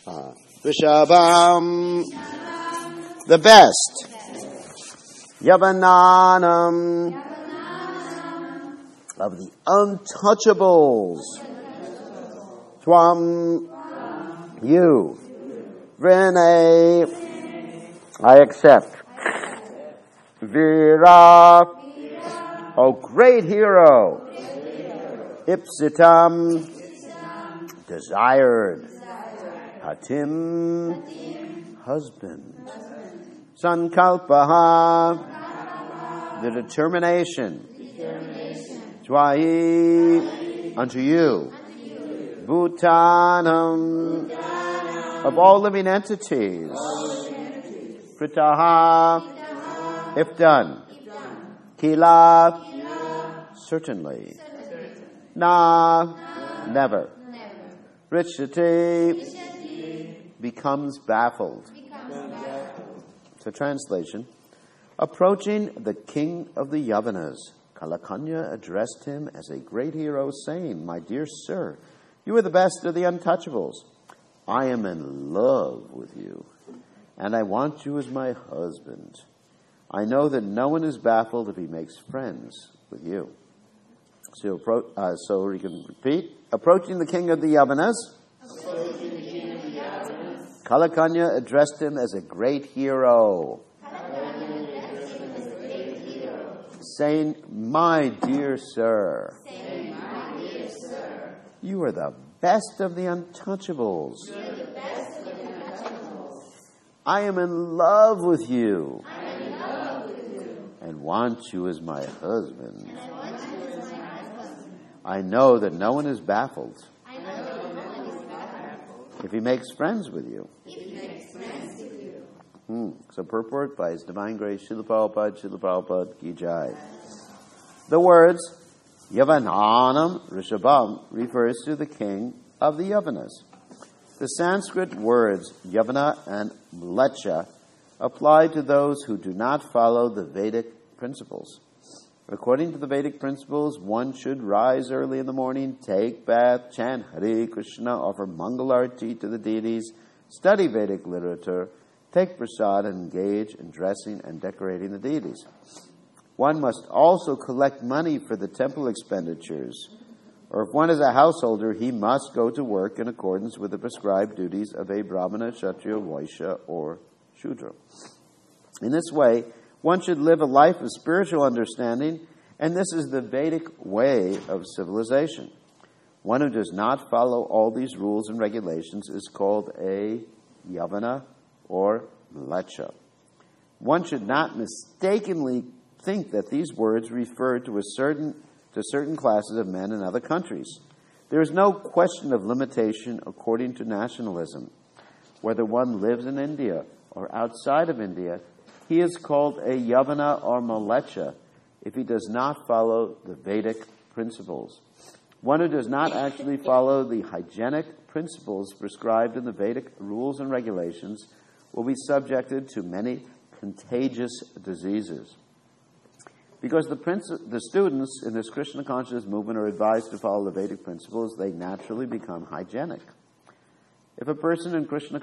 Rishabham, the best. Yavananam, of the untouchables. Twam, you. Vrine, I accept. Vira, O great hero. Ipsitam, desired. Hatim, husband. Sankalpaha, the determination. Twai, unto you. Bhutanam, of all living entities. Pritaha, if done. Kila, certainly. Na, never. Richati, becomes baffled. So translation. Approaching the king of the Yavanas, Kalakanya addressed him as a great hero, saying, My dear sir, you are the best of the untouchables. I am in love with you, and I want you as my husband. I know that no one is baffled if he makes friends with you. So we can repeat. Approaching the king of the Yavanas, Kalakanya addressed him as a great hero, saying, My dear sir, you are the best of the untouchables. I am in love with you and want you as my husband. I know that no one is baffled if he makes friends with you. So purport by His Divine Grace, Srila Prabhupada Ki Jai. The words Yavananam Rishabham refers to the king of the Yavanas. The Sanskrit words Yavana and Mlecha apply to those who do not follow the Vedic principles. According to the Vedic principles, one should rise early in the morning, take bath, chant Hare Krishna, offer Mangalarti to the deities, study Vedic literature, take prasad, and engage in dressing and decorating the deities. One must also collect money for the temple expenditures. Or if one is a householder, he must go to work in accordance with the prescribed duties of a Brahmana, Kshatriya, Vaishya, or Shudra. In this way, one should live a life of spiritual understanding, and this is the Vedic way of civilization. One who does not follow all these rules and regulations is called a Yavana or Mlecha. One should not mistakenly think that these words refer to certain classes of men in other countries. There is no question of limitation according to nationalism. Whether one lives in India or outside of India, he is called a Yavana or Mlecha if he does not follow the Vedic principles. One who does not actually follow the hygienic principles prescribed in the Vedic rules and regulations will be subjected to many contagious diseases. Because the students in this Krishna consciousness movement are advised to follow the Vedic principles, they naturally become hygienic. If a person is Krishna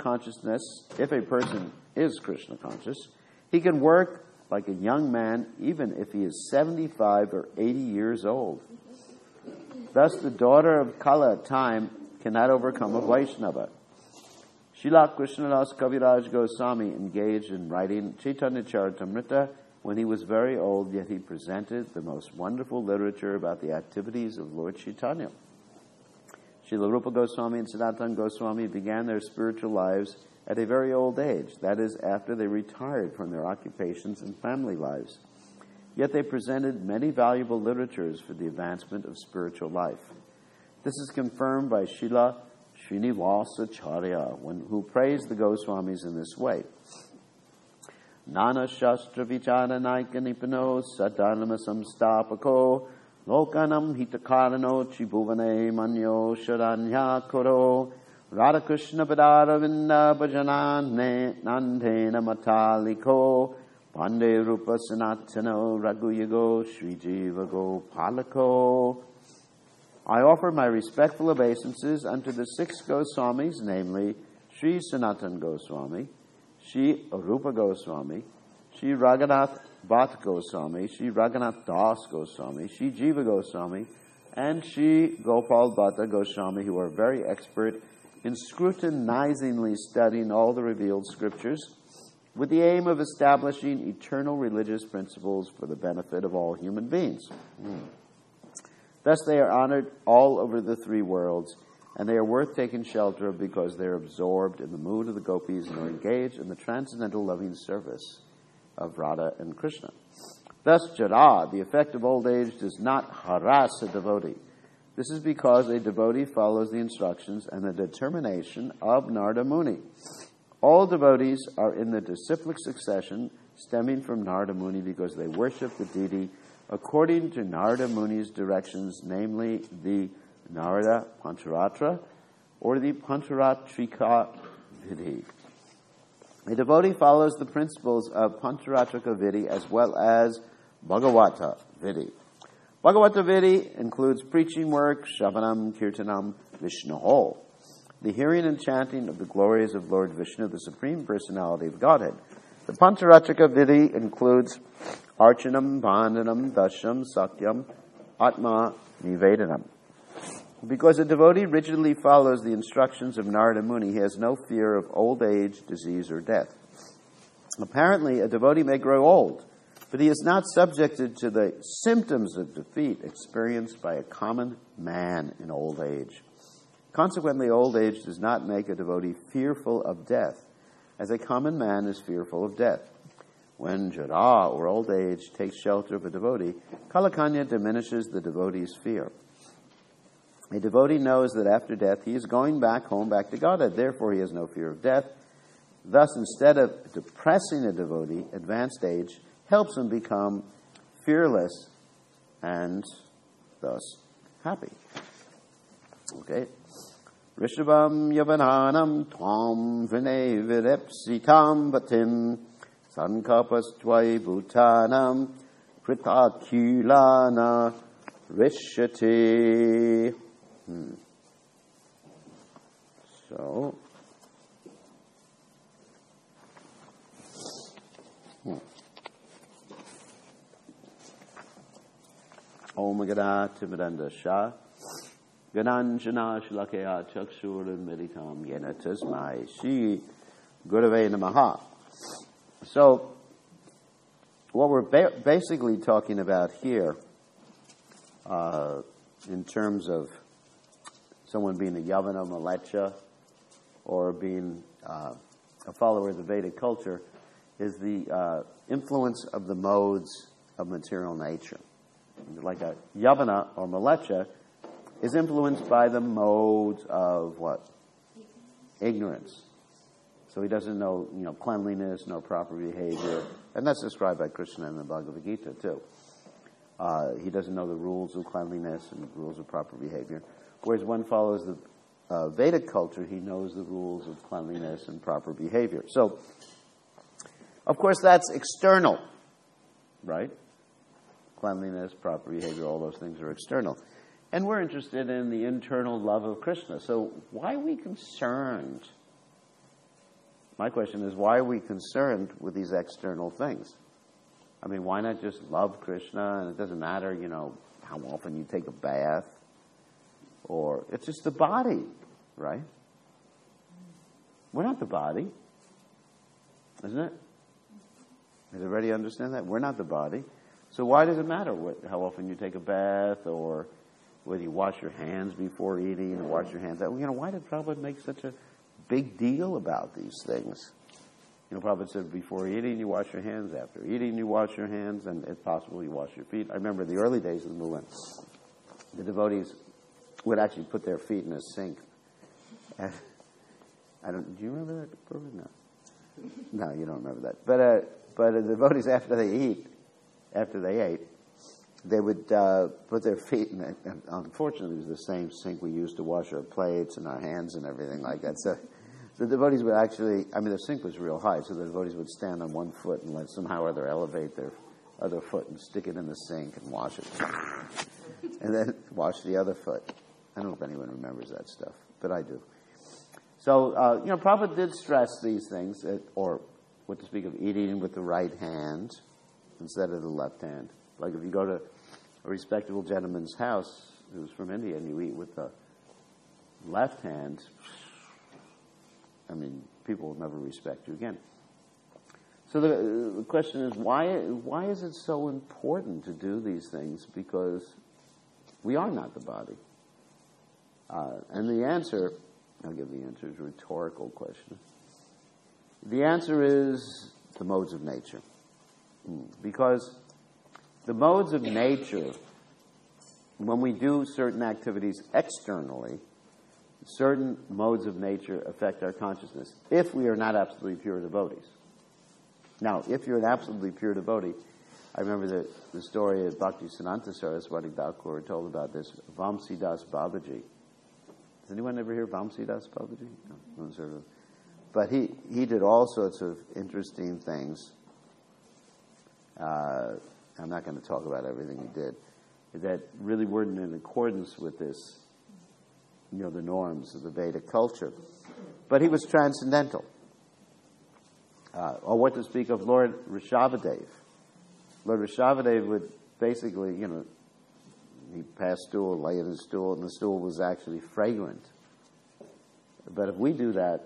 conscious, he can work like a young man even if he is 75 or 80 years old. Thus, the daughter of Kala time cannot overcome a Vaishnava. Srila Krishnadas Kaviraj Goswami engaged in writing Chaitanya Charitamrita when he was very old, yet he presented the most wonderful literature about the activities of Lord Chaitanya. Srila Rupa Goswami and Sanatana Goswami began their spiritual lives at a very old age, that is, after they retired from their occupations and family lives. Yet they presented many valuable literatures for the advancement of spiritual life. This is confirmed by Srila Srinivasacharya, who praised the Goswamis in this way. Nana Shastra Vichara Naika Nipano Sadanama Samstapako Lokanam Hitakarano Chibhuvane Manyo Sharanya Koro Radhakrishna Padaravinda Bhajanane Nandena Mataliko Pande Rupa Sanatano Raghuyago Sri Jiva Gopalako. I offer my respectful obeisances unto the 6 Goswamis, namely Sri Sanatan Goswami, Sri Rupa Goswami, Sri Raghunath Bhatt Goswami, Sri Raghunath Das Goswami, Sri Jiva Goswami, and Sri Gopal Bhatta Goswami, who are very expert in scrutinizingly studying all the revealed scriptures with the aim of establishing eternal religious principles for the benefit of all human beings. Thus they are honored all over the three worlds, and they are worth taking shelter of because they are absorbed in the mood of the gopis and are engaged in the transcendental loving service of Radha and Krishna. Thus, jara, the effect of old age, does not harass a devotee. This is because a devotee follows the instructions and the determination of Narada Muni. All devotees are in the disciplic succession stemming from Narada Muni because they worship the deity according to Narada Muni's directions, namely the Narada Pancharatra or the Pancharatrika Vidhi. A devotee follows the principles of Pancharatrika Vidhi as well as Bhagavata Vidhi. Bhagavata Vidhi includes preaching work, Shravanam, Kirtanam, Vishnu. The hearing and chanting of the glories of Lord Vishnu, the Supreme Personality of Godhead. The Pancharatrika Vidhi includes Archanam, Bandhanam, Dasham, Satyam, Atma, Nivedanam. Because a devotee rigidly follows the instructions of Narada Muni, he has no fear of old age, disease, or death. Apparently, a devotee may grow old, but he is not subjected to the symptoms of defeat experienced by a common man in old age. Consequently, old age does not make a devotee fearful of death, as a common man is fearful of death. When jara, or old age, takes shelter of a devotee, kalakanya diminishes the devotee's fear. A devotee knows that after death he is going back home, back to Godhead. Therefore, he has no fear of death. Thus, instead of depressing a devotee, advanced age helps him become fearless and thus happy. Okay. Rishabham yavananam tvam vinay virepsitam patim sankapastvai bhutanam kritakilana rishyate. So, Om Gada Timidanda Shah Gananjana Shlakaya Chakshur Meditam Yena Tasmai Shri Gurave Namaha. So, what we're basically talking about here, in terms of someone being a Yavana, Malecha, or being a follower of the Vedic culture, is the influence of the modes of material nature. Like a Yavana or Malecha is influenced by the modes of what? Ignorance. So he doesn't know, cleanliness, no proper behavior, and that's described by Krishna in the Bhagavad Gita too. He doesn't know the rules of cleanliness and the rules of proper behavior. Whereas one follows the Vedic culture, he knows the rules of cleanliness and proper behavior. So, of course, that's external, right? Cleanliness, proper behavior, all those things are external. And we're interested in the internal love of Krishna. So why are we concerned? My question is, why are we concerned with these external things? I mean, why not just love Krishna? And it doesn't matter, how often you take a bath. Or it's just the body, right? We're not the body. Isn't it? Does everybody understand that? We're not the body. So why does it matter how often you take a bath or whether you wash your hands before eating or wash your hands out? Why did Prabhupada make such a big deal about these things? Prabhupada said before eating you wash your hands, after eating you wash your hands, and if possible you wash your feet. I remember the early days of the movement, the devotees would actually put their feet in a sink. Do you remember that, Prabhupada? No, you don't remember that. But the devotees after they ate, they would put their feet in it. And unfortunately, it was the same sink we used to wash our plates and our hands and everything like that. So the devotees would actually, the sink was real high, so the devotees would stand on one foot and somehow or other elevate their other foot and stick it in the sink and wash it. And then wash the other foot. I don't know if anyone remembers that stuff, but I do. So, Prabhupada did stress these things, or what to speak of eating with the right hand instead of the left hand. Like if you go to a respectable gentleman's house who's from India and you eat with the left hand, I mean, people will never respect you again. So the question is, why is it so important to do these things? Because we are not the body. And the answer, I'll give the answer, it's a rhetorical question. The answer is the modes of nature. Because the modes of nature, when we do certain activities externally, certain modes of nature affect our consciousness, if we are not absolutely pure devotees. Now, if you're an absolutely pure devotee, I remember the story of Bhakti Siddhanta Saraswati Thakur told about this, Vamsidas Babaji. Has anyone ever heard Vamsidas Babaji? No one's heard of him. But he did all sorts of interesting things. I'm not going to talk about everything he did, that really weren't in accordance with this, the norms of the Vedic culture. But he was transcendental. Or what to speak of Lord Rishabhadev. Lord Rishabhadev would basically, he'd pass stool, lay in his stool, and the stool was actually fragrant. But if we do that,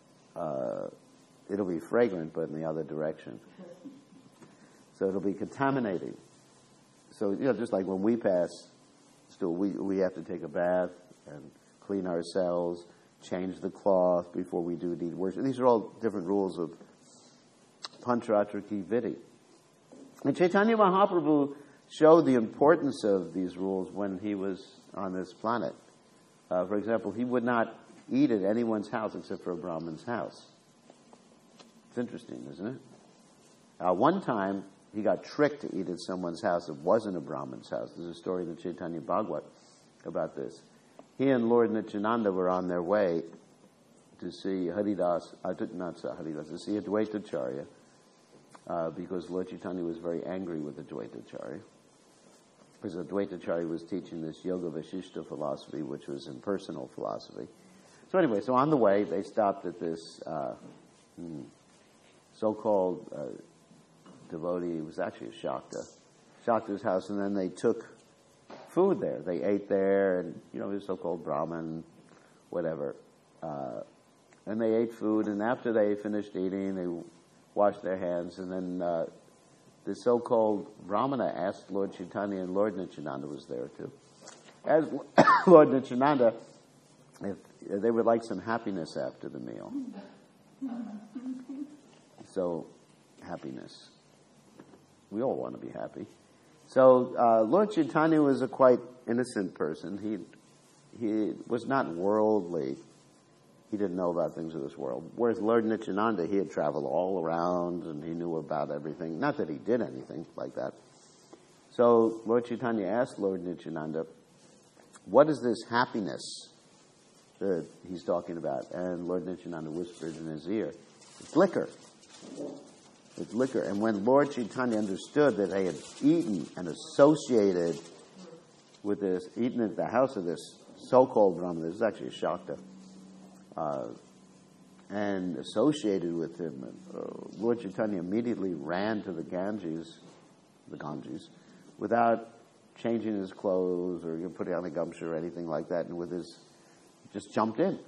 it'll be fragrant, but in the other direction. So it'll be contaminating. So, just like when we pass stool, we have to take a bath and clean ourselves, change the cloth before we do deed worship. These are all different rules of Pancharatra Ki Vidhi. And Chaitanya Mahaprabhu showed the importance of these rules when he was on this planet. For example, he would not eat at anyone's house except for a Brahmin's house. It's interesting, isn't it? One time, he got tricked to eat at someone's house that wasn't a Brahmin's house. There's a story in the Chaitanya Bhagavat about this. He and Lord Nityananda were on their way to see to see Advaitacharya, because Lord Chaitanya was very angry with Advaitacharya. Because Advaitacharya was teaching this Yoga Vasishta philosophy, which was impersonal philosophy. So anyway, on the way, they stopped at this so-called devotee. It was actually a Shakta's house, and then they took food there. They ate there, and, the so-called Brahmin, whatever. And they ate food, and after they finished eating, they washed their hands, and then the so-called Brahmana asked Lord Chaitanya, and Lord Nityananda was there too, asked Lord Nityananda if they would like some happiness after the meal. So, happiness. We all want to be happy. So, Lord Chaitanya was a quite innocent person. He was not worldly. He didn't know about things of this world. Whereas Lord Nityananda, he had traveled all around and he knew about everything. Not that he did anything like that. So Lord Chaitanya asked Lord Nityananda, what is this happiness that he's talking about? And Lord Nityananda whispered in his ear, it's liquor. It's liquor. And when Lord Chaitanya understood that they had eaten and associated with this, eaten at the house of this so-called Brahman, this is actually a Shakta, and associated with him, Lord Chaitanya immediately ran to the Ganges, without changing his clothes or putting on a gumshoe or anything like that, and just jumped in.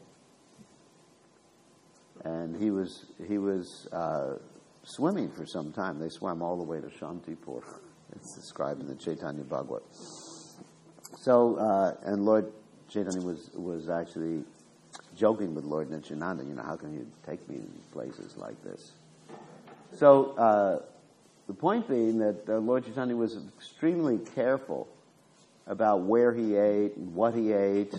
And he was swimming for some time. They swam all the way to Shantipur. It's described in the Chaitanya Bhagavat. So, and Lord Chaitanya was actually joking with Lord Nityananda, how can you take me in places like this? So, the point being that Lord Chaitanya was extremely careful about where he ate and what he ate,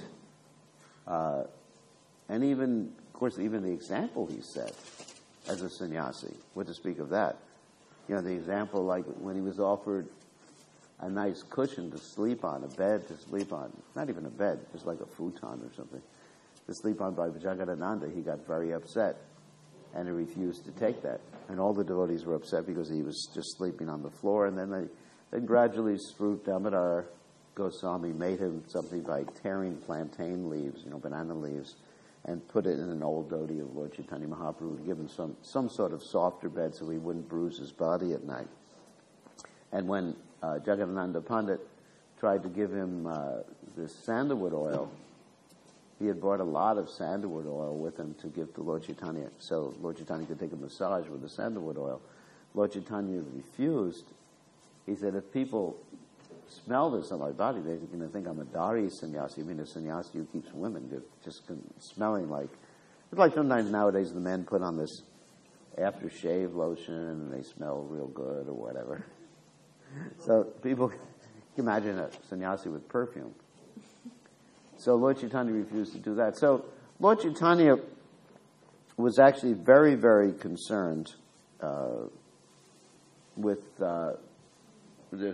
and even, of course, even the example he set as a sannyasi. What to speak of that? The example like when he was offered a nice cushion to sleep on, a bed to sleep on, not even a bed, just like a futon or something, to sleep on by Jagadananda, he got very upset and he refused to take that. And all the devotees were upset because he was just sleeping on the floor. And then gradually Sruta Damodar Goswami made him something by tearing plantain leaves, banana leaves, and put it in an old dhoti of Lord Chaitanya Mahaprabhu to give him some sort of softer bed so he wouldn't bruise his body at night. And when Jagadananda Pandit tried to give him this sandalwood oil, he had brought a lot of sandalwood oil with him to give to Lord Chaitanya, so Lord Chaitanya could take a massage with the sandalwood oil. Lord Chaitanya refused. He said, if people smell this on my body, they're going to think I'm a Dari sannyasi. I mean, a sannyasi who keeps women just smelling like... It's like sometimes nowadays the men put on this aftershave lotion and they smell real good or whatever. So people can imagine a sannyasi with perfume. So Lord Chaitanya refused to do that. So Lord Chaitanya was actually very, very concerned with this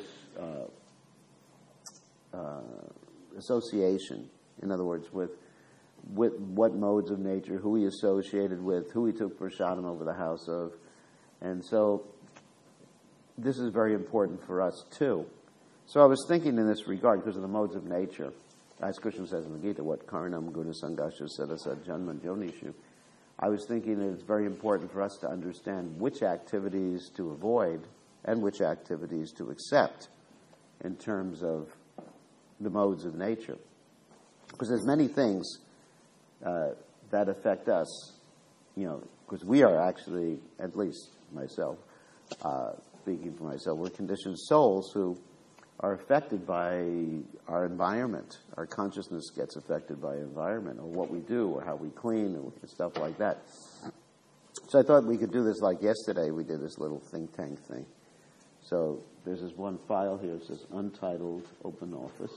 association. In other words, with what modes of nature, who he associated with, who he took prasadam over the house of. And so this is very important for us too. So I was thinking in this regard, because of the modes of nature, as Krishna says in the Gita, what karnam guna sangasha sadasa janma jonishu. I was thinking that it's very important for us to understand which activities to avoid and which activities to accept in terms of the modes of nature. Because there's many things that affect us, because we are actually, at least myself, speaking for myself, we're conditioned souls who are affected by our environment. Our consciousness gets affected by environment, or what we do, or how we clean, and stuff like that. So I thought we could do this like yesterday. We did this little think tank thing. So there's this one file here that says Untitled Open Office.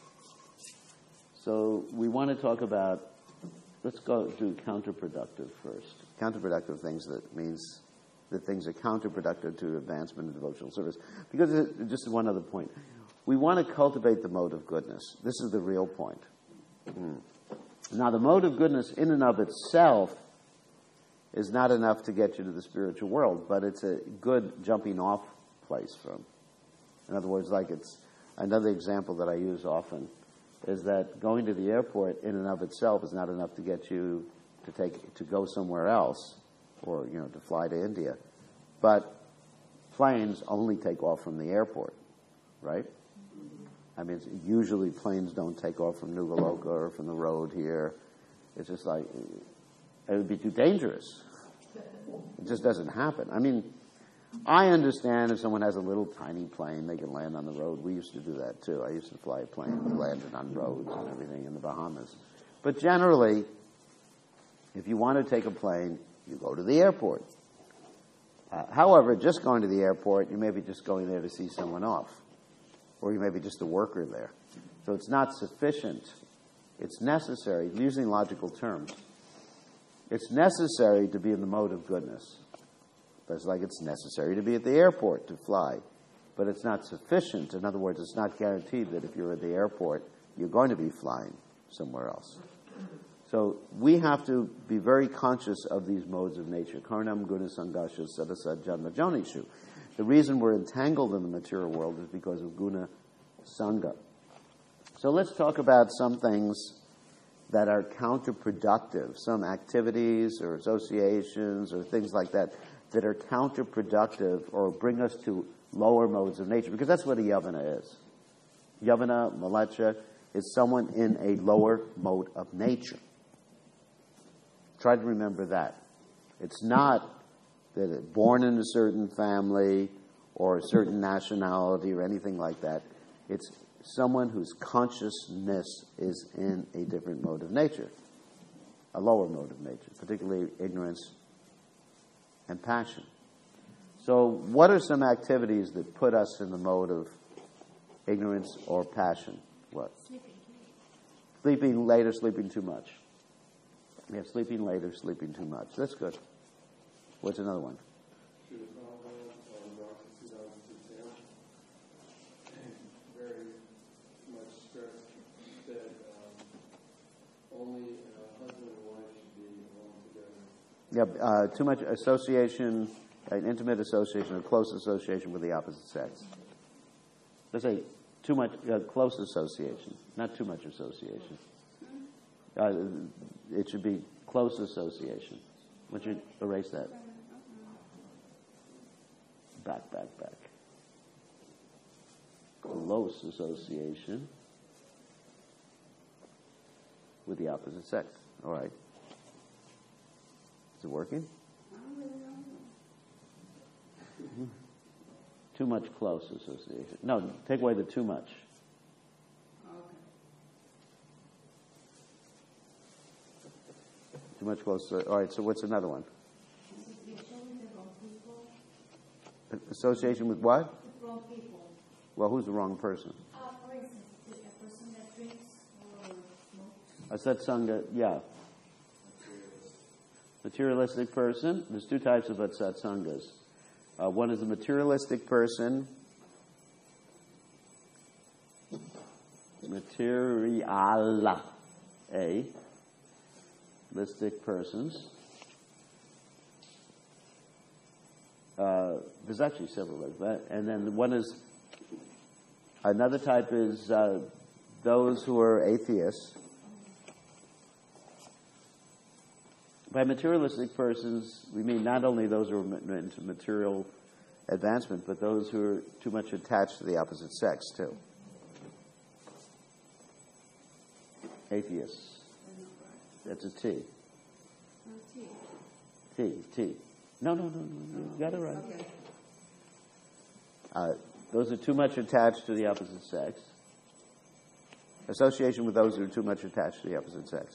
So we want to talk about, let's go do counterproductive first. Counterproductive things, that means that things are counterproductive to advancement of devotional service. Because just one other point. We want to cultivate the mode of goodness. This is the real point. Now, the mode of goodness in and of itself is not enough to get you to the spiritual world, but it's a good jumping off place from. In other words, like it's another example that I use often is that going to the airport in and of itself is not enough to get you to go somewhere else, or to fly to India. But planes only take off from the airport, right? I mean, usually planes don't take off from Nugaloka or from the road here. It's just like, it would be too dangerous. It just doesn't happen. I mean, I understand if someone has a little tiny plane, they can land on the road. We used to do that too. I used to fly a plane. We landed on roads and everything in the Bahamas. But generally, if you want to take a plane, you go to the airport. However, just going to the airport, you may be just going there to see someone off. Or you may be just a worker there. So it's not sufficient. It's necessary, using logical terms. It's necessary to be in the mode of goodness. It's like it's necessary to be at the airport to fly. But it's not sufficient. In other words, it's not guaranteed that if you're at the airport, you're going to be flying somewhere else. So we have to be very conscious of these modes of nature. Karnam guna sangasha sadasa janma jonishu. The reason we're entangled in the material world is because of guna sangha. So let's talk about some things that are counterproductive, some activities or associations or things like that are counterproductive or bring us to lower modes of nature, because that's what a yavana is. Yavana, malecha, is someone in a lower mode of nature. Try to remember that. It's not that it's born in a certain family or a certain nationality or anything like that. It's someone whose consciousness is in a different mode of nature, a lower mode of nature, particularly ignorance and passion. So what are some activities that put us in the mode of ignorance or passion? What? Sleeping late or sleeping too much. Yeah, sleeping late or sleeping too much. That's good. What's another one? Very much stressed that only husband and wife should be alone together. Yeah, too much association, an intimate association, or close association with the opposite sex. Let's say too much close association, not too much association. It should be close association. Would you erase that? Back. Close association with the opposite sex. All right. Is it working? Too much close association. No, take away the too much. Too much close. All right, so what's another one? Association with what? With wrong people. Well, who's the wrong person? For instance, a person that drinks or smokes. A satsanga, yeah. Materialistic person. There's two types of satsangas. One is the materialistic person. Materialistic persons. There's actually several of that. And then another type is those who are atheists. By materialistic persons, we mean not only those who are into material advancement, but those who are too much attached to the opposite sex, too. Atheists. That's a T. T. No. You got it right. Okay. Those are too much attached to the opposite sex. Association with those who are too much attached to the opposite sex.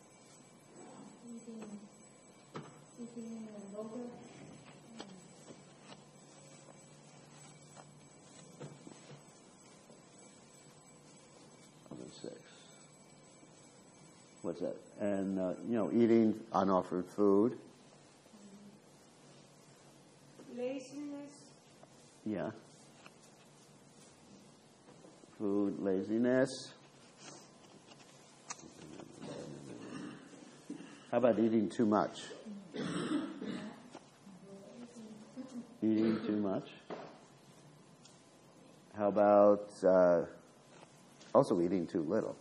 What's that? And, eating unoffered food. Laziness. Yeah. Food, laziness. How about eating too much? Eating too much. How about also eating too little?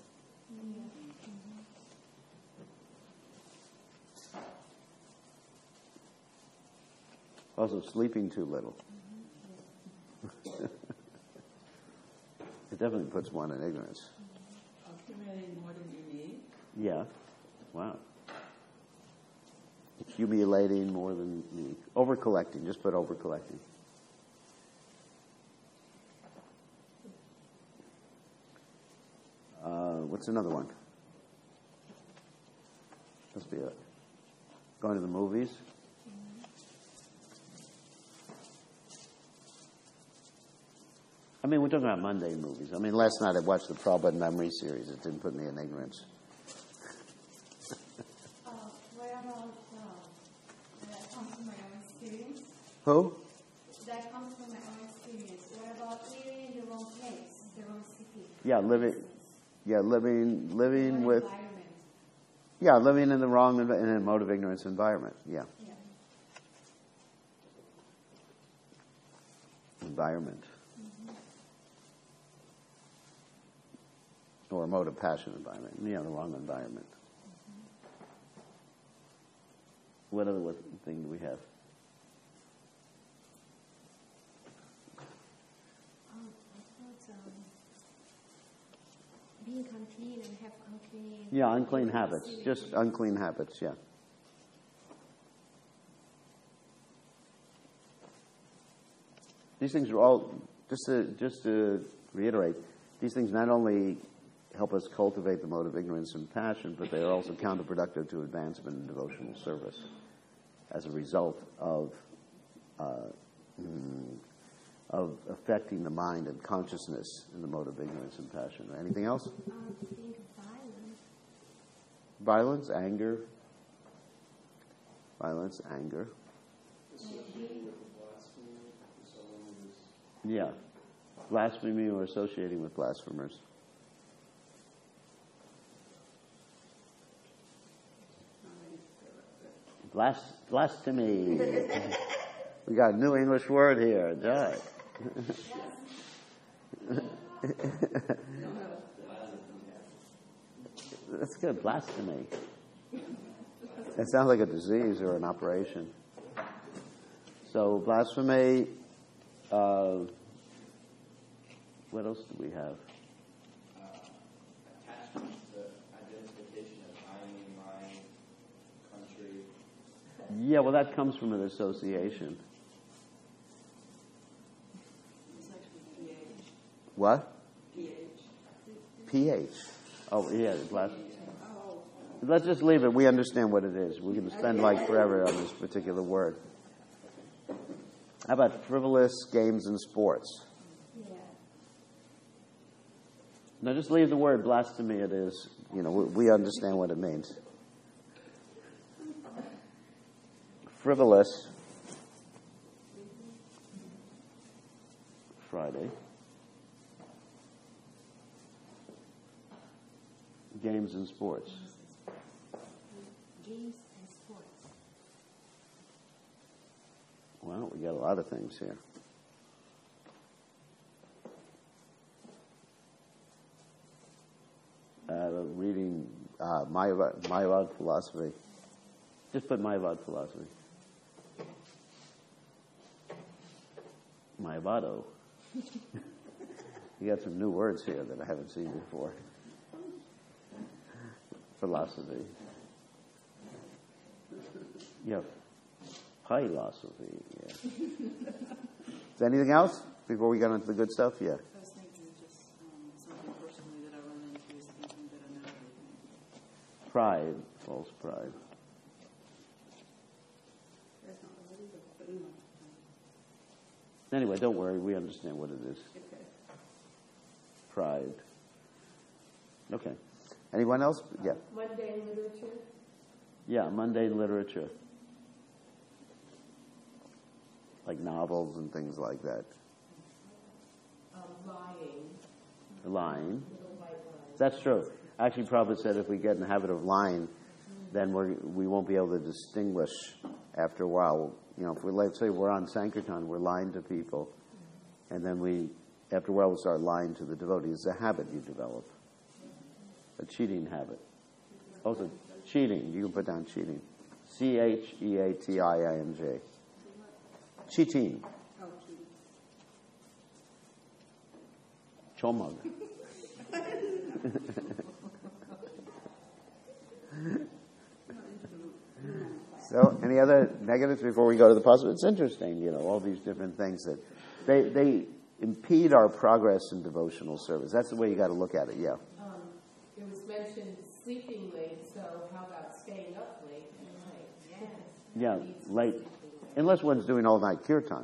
Also sleeping too little. It definitely puts one in ignorance. Accumulating more than you need? Yeah. Wow. Accumulating more than you need. Over-collecting. Just put over-collecting. What's another one? Must be it. Going to the movies. I mean, we're talking about mundane movies. I mean, last night I watched the Prabhupada Memory series. It didn't put me in ignorance. What about that comes from my own experience? Who? That comes from my own experience. What about living in the wrong place, the wrong city? Yeah, living with. Environment. Yeah, living in the wrong, in a mode of ignorance environment. Yeah. Environment. Or a mode of passion environment. The wrong environment. What other thing do we have? Being unclean and have unclean. Yeah, unclean habits. Just unclean habits, yeah. These things are all, just to reiterate, these things not only help us cultivate the mode of ignorance and passion, but they are also counterproductive to advancement in devotional service as a result of affecting the mind and consciousness in the mode of ignorance and passion. Anything else? Being violent. Violence, anger. Violence, anger. Associating with blasphemy, someone who is Yeah. Blasphemy or associating with blasphemers. Blasphemy. We got a new English word here. Joy. That's good. Blasphemy. That sounds like a disease or an operation. So blasphemy. What else do we have? Attachment to identification of I, me, mine, country. Yeah, well, that comes from an association. It's actually pH. What? pH. pH. Oh, yeah. Let's just leave it. We understand what it is. We're going to spend like forever on this particular word. How about frivolous games and sports? Yeah. No, just leave the word blasphemy. It is. You know, we understand what it means. Frivolous. Friday. Games and sports. Games and sports. Well, we got a lot of things here. Reading Mayavad philosophy. Just put Mayavad philosophy. Mayavado. You got some new words here that I haven't seen before. Philosophy. Yeah. Philosophy. Yeah. Is there anything else before we get into the good stuff? Yeah. I was thinking just something personally that I run into is thinking that I know everything. Pride. False pride. That's not really legal, but anyway. Anyway, don't worry. We understand what it is. Okay. Pride. Okay. Anyone else? Yeah. Mundane literature. Yeah, mundane literature. Like novels and things like that. Lying. Lying. Little white lies. That's true. Actually, Prabhupada said if we get in the habit of lying, then we won't be able to distinguish after a while. You know, if we, let's say we're on Sankirtan, we're lying to people, and then after a while, we start lying to the devotees. It's a habit you develop. A cheating habit. Also, cheating. You can put down cheating. Cheating. Cheating. Chomag. So, any other negatives before we go to the positive? It's interesting, you know, all these different things that they impede our progress in devotional service. That's the way you got to look at it. Yeah. It was mentioned sleeping late, so how about staying up late at night? Yeah, late. Unless one's doing all night kirtan.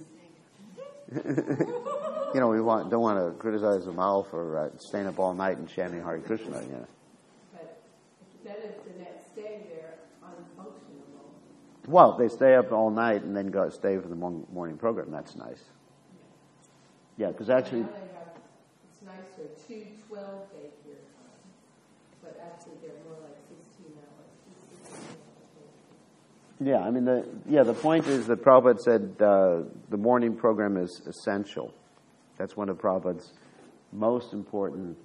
You know, don't want to criticize the Mao for staying up all night and chanting Hare Krishna. Yeah. But then if the next day they're unfunctionable. Well, they stay up all night and then stay for the morning program. That's nice. Yeah, because actually, Now it's nicer, 2 12-day kirtan, but actually they're more like 16 hours. yeah, I mean, the point is that Prabhupada said the morning program is essential. That's one of Prabhupada's most important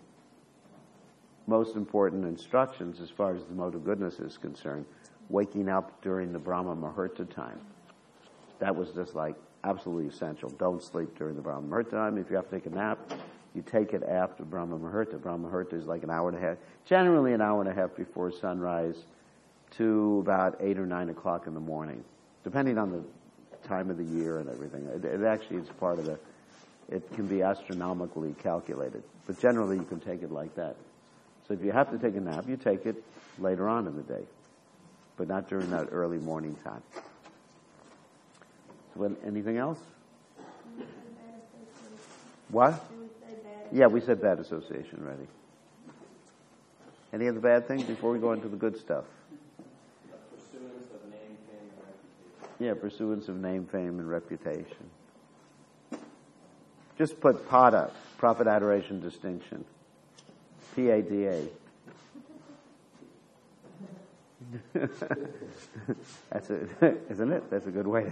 instructions as far as the mode of goodness is concerned, waking up during the Brahma Muhurta time. That was just like absolutely essential. Don't sleep during the Brahma Muhurta time. If you have to take a nap, you take it after Brahma Muhurta. Brahma Muhurta is like an hour and a half, generally an hour and a half before sunrise to about 8 or 9 o'clock in the morning, depending on the time of the year and everything. It actually is part of it can be astronomically calculated, but generally you can take it like that. So if you have to take a nap, you take it later on in the day, but not during that early morning time. So anything else? What? Yeah, we said bad association already. Any other bad things before we go into the good stuff? Pursuance of name, fame, and reputation. Yeah, pursuance of name, fame, and reputation. Just put PADA, Prophet Adoration Distinction. PADA. That's it, isn't it? That's a good way.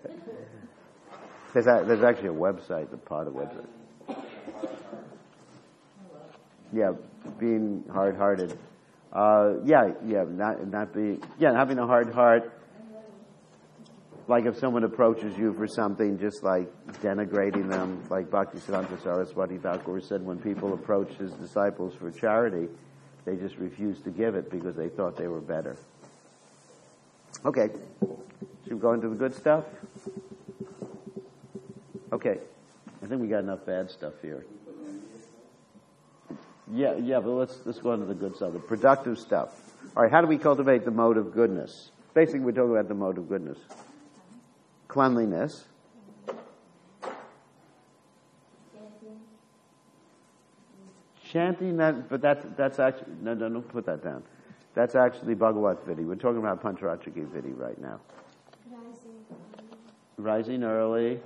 There's actually a website, the PADA website. Yeah, being hard-hearted. Not having a hard heart. Like if someone approaches you for something, just like denigrating them, like Bhaktisiddhanta Saraswati Thakur said, when people approached his disciples for charity, they just refused to give it because they thought they were better. Okay, should we go into the good stuff? Okay, I think we got enough bad stuff here. Yeah, but let's go into the good stuff, the productive stuff. All right, how do we cultivate the mode of goodness? Basically, we're talking about the mode of goodness. Cleanliness. Chanting, that's actually, no, don't put that down. That's actually Bhagavat Vidhi. We're talking about Pancharatrika Vidhi right now. Rising early.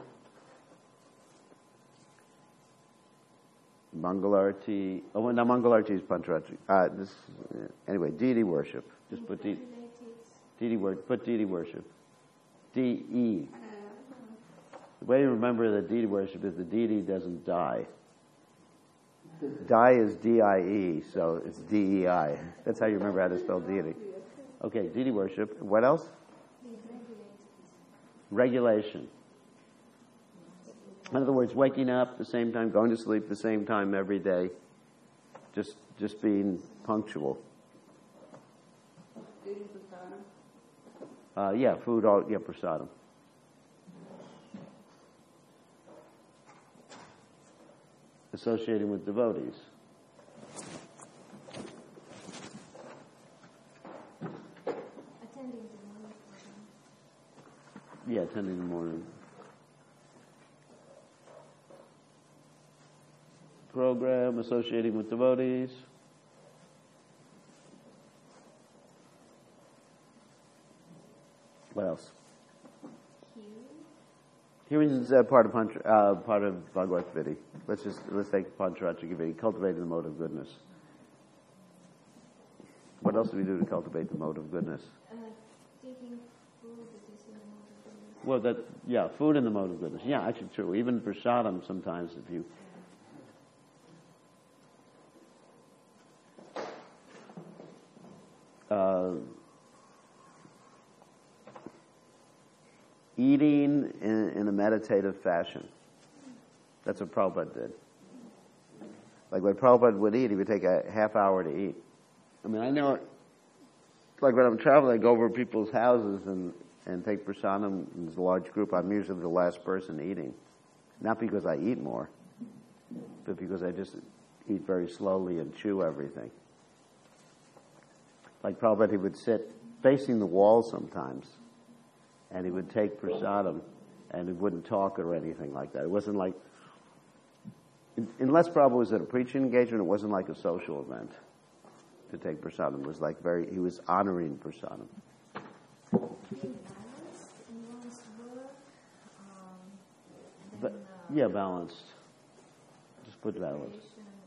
Mangalarti. Oh, no, Mangalarti is Pancharatrika. Anyway, deity worship. Just put deity worship. D-E. The way you remember that deity worship is the deity doesn't die. Die is D-I-E, so it's D-E-I. That's how you remember how to spell deity. Okay, deity worship. What else? Regulation. In other words, waking up at the same time, going to sleep at the same time every day. Just being punctual. Food, prasadam. Associating with devotees. Attending the morning program. Yeah, attending the morning program, associating with devotees. What else? Hearing is part of Bhagavad Vidhi. Let's take Pancharatrika Vidhi, cultivating the mode of goodness. What else do we do to cultivate the mode of goodness? Taking food that is in the mode of goodness. Well, food in the mode of goodness. Yeah, actually true. Even prasadam sometimes, if you eating in a meditative fashion. That's what Prabhupada did. Like when Prabhupada would eat, he would take a half hour to eat. I mean, I know, like when I'm traveling, I go over to people's houses and take prasadam. There's a large group. I'm usually the last person eating. Not because I eat more, but because I just eat very slowly and chew everything. Like Prabhupada, he would sit facing the wall sometimes, and he would take prasadam, and he wouldn't talk or anything like that. It wasn't like, unless Prabhupada was at a preaching engagement, it wasn't like a social event to take prasadam. It was like he was honoring prasadam. Being balanced in one's work. Balanced. Just put balanced.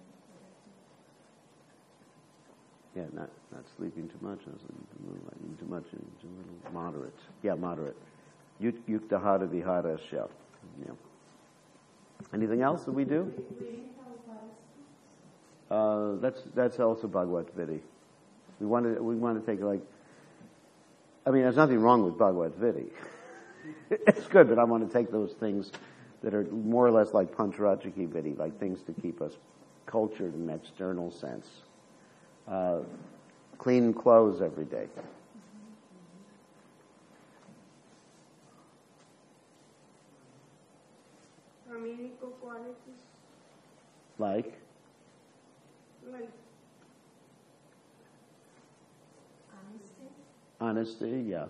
Yeah, not sleeping too much, not eating too much, and too little, moderate. Yeah, moderate. Yuktahara viharasya. Yeah. Anything else that we do? That's also Bhagavad Vidhi. We want to take there's nothing wrong with Bhagavad Vidhi. It's good, but I want to take those things that are more or less like Pancharatrika Vidhi, like things to keep us cultured in an external sense. Clean clothes every day. Meaningful qualities Like? Honesty, yeah.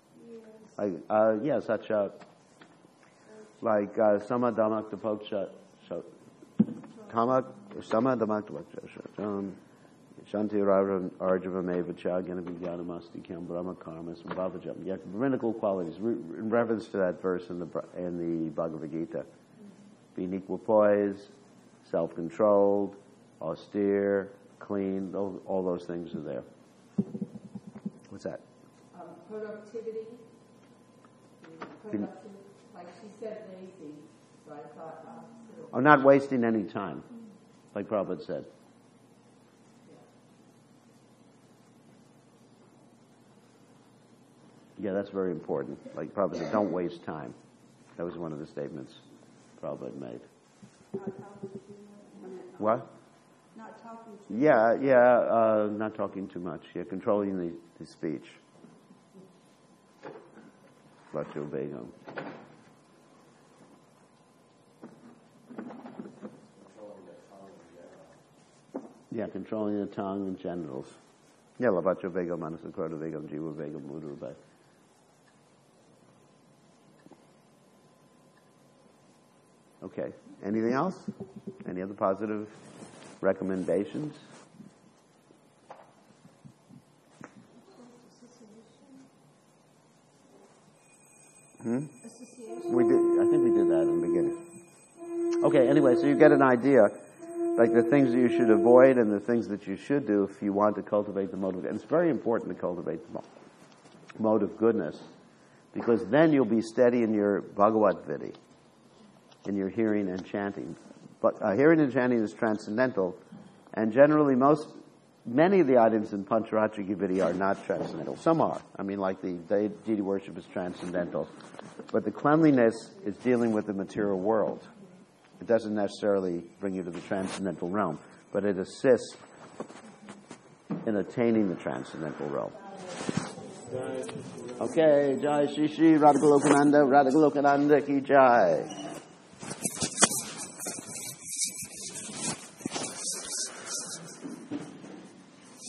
Yes. Such a, like, Samadhamak Tapoksha, Tamak, Samadhamak Tapoksha, Shanti Arjava Mevacha, Ganabhijnanamasti Kyam Brahma Karma Sambhavajam. Yeah, rabbinical qualities, in reference to that verse in the Bhagavad Gita. Being equal poise, self-controlled, austere, clean, all those things are there. What's that? Productivity. Production, like she said, lazy. So I thought, not wasting any time, like Prabhupada said. Yeah, that's very important. Like Prabhupada said, don't waste time. That was one of the statements Prabhupada made. What? Not talking to Not talking too much. Yeah, controlling the speech. Vacho Begum. Yeah, controlling the tongue and genitals. Yeah, Lavacho Begum, Manasakroda Begum, Jiva Begum, Mudurabay. Okay. Anything else? Any other positive recommendations? We did. I think we did that in the beginning. Okay. Anyway, so you get an idea, like the things that you should avoid and the things that you should do if you want to cultivate the mode of. And it's very important to cultivate the mode of goodness, because then you'll be steady in your Bhagavad Vidhi, in your hearing and chanting. But hearing and chanting is transcendental, and generally many of the items in Pancharatrika Vidhi are not transcendental. Some are. I mean, like the deity worship is transcendental. But the cleanliness is dealing with the material world. It doesn't necessarily bring you to the transcendental realm, but it assists in attaining the transcendental realm. Okay, Jai Shri Shri Radhagolokananda, Radhagolokananda ki Jai.